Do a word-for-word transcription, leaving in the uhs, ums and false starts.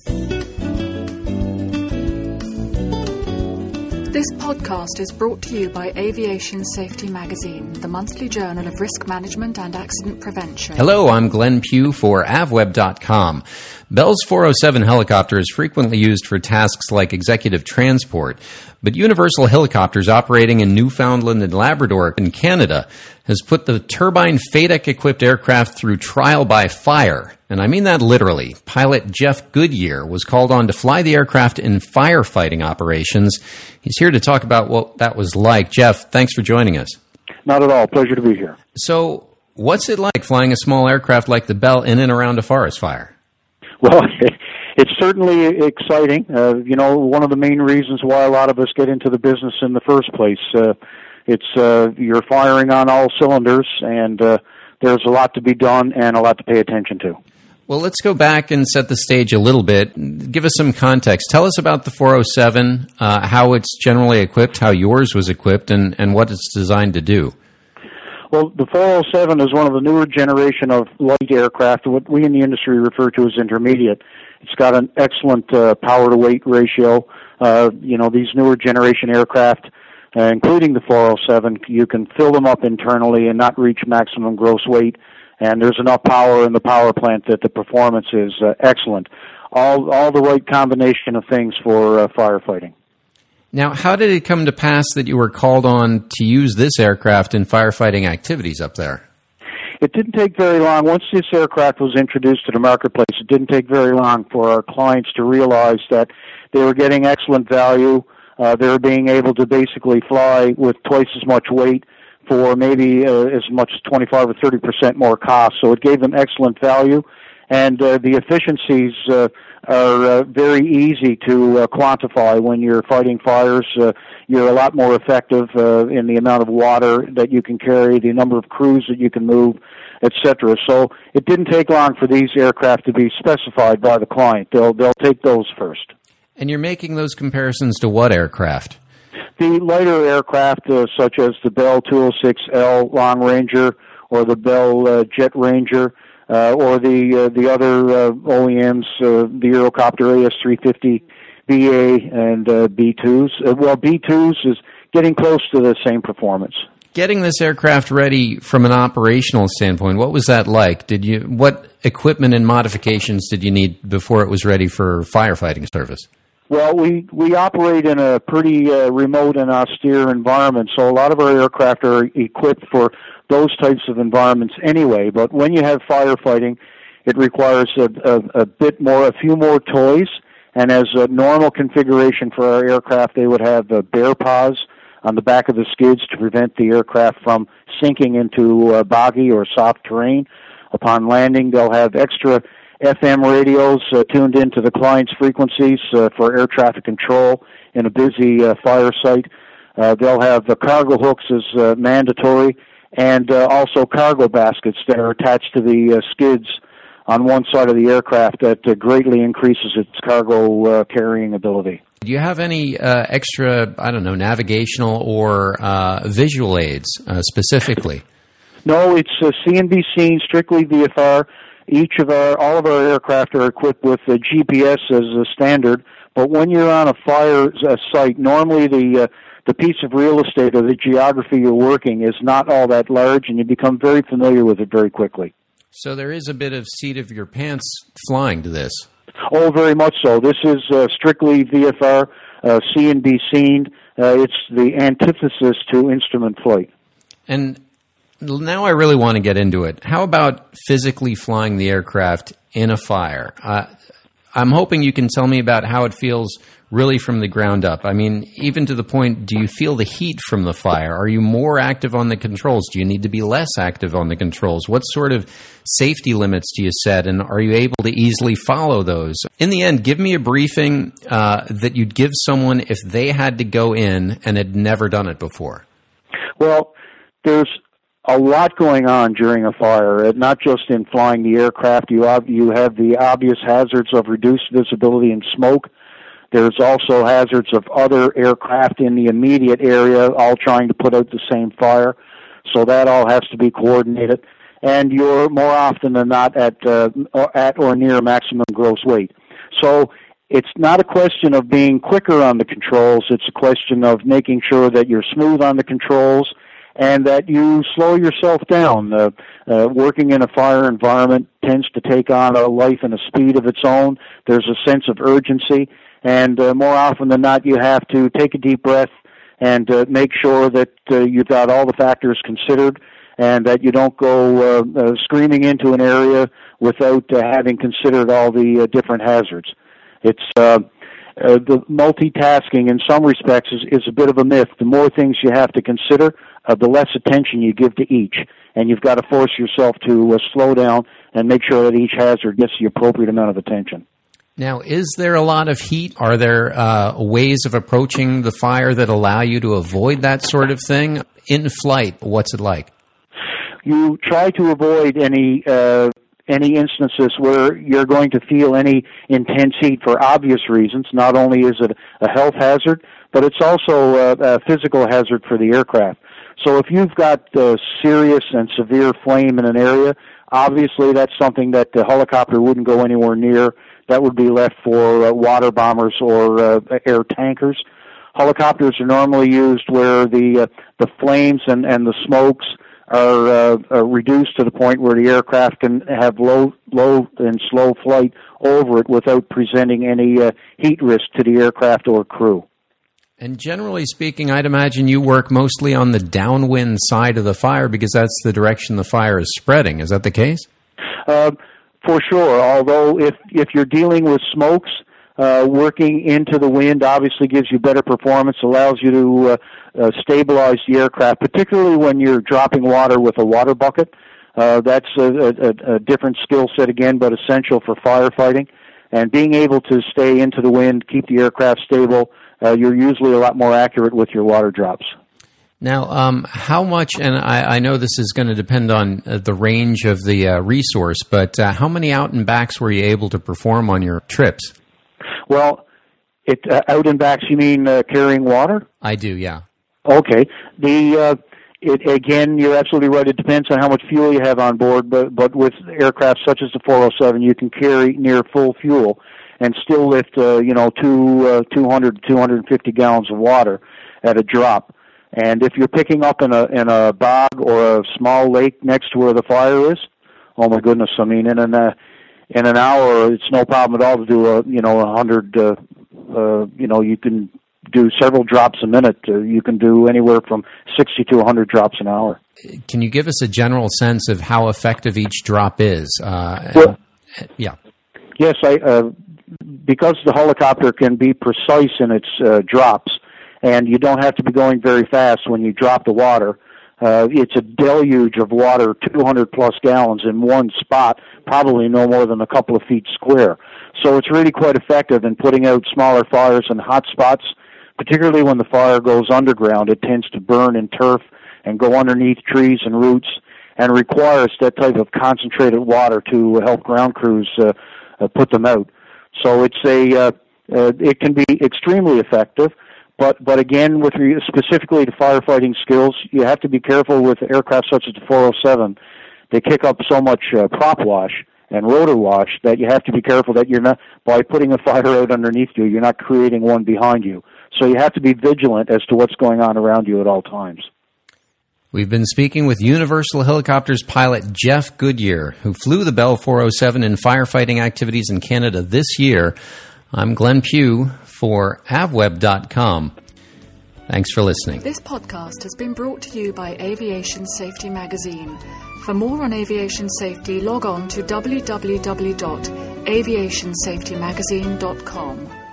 This podcast is brought to you by Aviation Safety Magazine, the monthly journal of risk management and accident prevention. Hello, I'm Glenn Pugh for avweb dot com. Bell's four oh seven helicopter is frequently used for tasks like executive transport, but Universal Helicopters operating in Newfoundland and Labrador in Canada has put the turbine FADEC-equipped aircraft through trial by fire. And I mean that literally. Pilot Jeff Goodyear was called on to fly the aircraft in firefighting operations. He's here to talk about what that was like. Jeff, thanks for joining us. Not at all. Pleasure to be here. So, what's it like flying a small aircraft like the Bell in and around a forest fire? Well, it's certainly exciting. Uh, you know, one of the main reasons why a lot of us get into the business in the first place. Uh, it's uh, you're firing on all cylinders, and uh, there's a lot to be done and a lot to pay attention to. Well, let's go back and set the stage a little bit. Give us some context. Tell us about the four oh seven, uh, how it's generally equipped, how yours was equipped, and, and what it's designed to do. Well, the four oh seven is one of the newer generation of light aircraft, what we in the industry refer to as intermediate. It's got an excellent uh, power-to-weight ratio. Uh, you know, these newer generation aircraft, uh, including the four oh seven, you can fill them up internally and not reach maximum gross weight. And there's enough power in the power plant that the performance is uh, excellent. All all the right combination of things for uh, firefighting. Now, how did it come to pass that you were called on to use this aircraft in firefighting activities up there? It didn't take very long. Once this aircraft was introduced to the marketplace, it didn't take very long for our clients to realize that they were getting excellent value. Uh, they were being able to basically fly with twice as much weight for maybe uh, as much as twenty-five or thirty percent more cost. So it gave them excellent value, and uh, the efficiencies uh, are uh, very easy to uh, quantify. When you're fighting fires, uh, you're a lot more effective uh, in the amount of water that you can carry, the number of crews that you can move, et cetera. So it didn't take long for these aircraft to be specified by the client. They'll they'll take those first. And you're making those comparisons to what aircraft? The lighter aircraft, uh, such as the Bell two oh six L Long Ranger or the Bell uh, Jet Ranger, uh, or the uh, the other uh, O E Ms, uh, the Eurocopter A S three fifty B A and uh, B twos. Uh, well, B twos is getting close to the same performance. Getting this aircraft ready from an operational standpoint, what was that like? Did you what equipment and modifications did you need before it was ready for firefighting service? Well, we, we operate in a pretty uh, remote and austere environment, so a lot of our aircraft are equipped for those types of environments anyway. But when you have firefighting, it requires a, a, a bit more, a few more toys. And as a normal configuration for our aircraft, they would have uh, bear paws on the back of the skids to prevent the aircraft from sinking into uh, boggy or soft terrain. Upon landing, they'll have extra F M radios uh, tuned into the client's frequencies uh, for air traffic control in a busy uh, fire site. Uh, they'll have the cargo hooks as uh, mandatory, and uh, also cargo baskets that are attached to the uh, skids on one side of the aircraft that uh, greatly increases its cargo uh, carrying ability. Do you have any uh, extra, I don't know, navigational or uh, visual aids uh, specifically? No, it's uh, C N B C, strictly V F R. Each of our, all of our aircraft are equipped with the G P S as a standard, but when you're on a fire uh, site, normally the uh, the piece of real estate or the geography you're working is not all that large, and you become very familiar with it very quickly. So there is a bit of seat of your pants flying to this. Oh, very much so. This is uh, strictly V F R, uh, C N B C. Uh, it's the antithesis to instrument flight. And now I really want to get into it. How about physically flying the aircraft in a fire? Uh, I'm hoping you can tell me about how it feels really from the ground up. I mean, even to the point, do you feel the heat from the fire? Are you more active on the controls? Do you need to be less active on the controls? What sort of safety limits do you set, and are you able to easily follow those? In the end, give me a briefing uh, that you'd give someone if they had to go in and had never done it before. Well, there's a lot going on during a fire, not just in flying the aircraft. You have, you have the obvious hazards of reduced visibility and smoke. There's also hazards of other aircraft in the immediate area, all trying to put out the same fire. So that all has to be coordinated. And you're more often than not at uh, at or near maximum gross weight. So it's not a question of being quicker on the controls. It's a question of making sure that you're smooth on the controls and that you slow yourself down. Uh, uh, working in a fire environment tends to take on a life and a speed of its own. There's a sense of urgency, and uh, more often than not, you have to take a deep breath and uh, make sure that uh, you've got all the factors considered and that you don't go uh, uh, screaming into an area without uh, having considered all the uh, different hazards. It's uh, uh, the multitasking in some respects is, is a bit of a myth. The more things you have to consider, uh, the less attention you give to each. And you've got to force yourself to uh, slow down and make sure that each hazard gets the appropriate amount of attention. Now, is there a lot of heat? Are there uh, ways of approaching the fire that allow you to avoid that sort of thing? In flight, what's it like? You try to avoid any uh, any instances where you're going to feel any intense heat for obvious reasons. Not only is it a health hazard, but it's also a, a physical hazard for the aircraft. So if you've got uh, serious and severe flame in an area, obviously that's something that the helicopter wouldn't go anywhere near. That would be left for uh, water bombers or uh, air tankers. Helicopters are normally used where the uh, the flames and, and the smokes are, uh, are reduced to the point where the aircraft can have low low and slow flight over it without presenting any uh, heat risk to the aircraft or crew. And generally speaking, I'd imagine you work mostly on the downwind side of the fire because that's the direction the fire is spreading. Is that the case? Uh, for sure, although if, if you're dealing with smokes, uh, working into the wind obviously gives you better performance, allows you to uh, uh, stabilize the aircraft, particularly when you're dropping water with a water bucket. Uh, that's a, a, a different skill set again, but essential for firefighting. And being able to stay into the wind, keep the aircraft stable, uh, you're usually a lot more accurate with your water drops. Now, um, how much, and I, I know this is going to depend on uh, the range of the uh, resource, but uh, how many out and backs were you able to perform on your trips? Well, it, uh, out and backs, you mean uh, carrying water? I do, yeah. Okay. The uh, it, again, you're absolutely right. It depends on how much fuel you have on board, but, but with aircraft such as the four oh seven, you can carry near full fuel and still lift, uh, you know, two, uh, two hundred, two hundred fifty gallons of water at a drop. And if you're picking up in a in a bog or a small lake next to where the fire is, oh my goodness! I mean, in an uh, in an hour, it's no problem at all to do a you know a hundred. Uh, uh, you know, you can do several drops a minute. Uh, you can do anywhere from sixty to a hundred drops an hour. Can you give us a general sense of how effective each drop is? Uh, well, and, yeah. Yes, I uh, because the helicopter can be precise in its uh, drops. And you don't have to be going very fast when you drop the water. Uh, it's a deluge of water, two hundred plus gallons in one spot, probably no more than a couple of feet square. So it's really quite effective in putting out smaller fires in hot spots, particularly when the fire goes underground. It tends to burn in turf and go underneath trees and roots and requires that type of concentrated water to help ground crews uh, uh, put them out. So it's a uh, uh, it can be extremely effective. But but again, with re- specifically to firefighting skills, you have to be careful with aircraft such as the four oh seven. They kick up so much uh, prop wash and rotor wash that you have to be careful that you're not, by putting a fire out underneath you, you're not creating one behind you. So you have to be vigilant as to what's going on around you at all times. We've been speaking with Universal Helicopters pilot Jeff Goodyear, who flew the Bell four oh seven in firefighting activities in Canada this year. I'm Glenn Pugh for avweb dot com. Thanks for listening. This podcast has been brought to you by Aviation Safety Magazine. For more on aviation safety, log on to w w w dot aviation safety magazine dot com.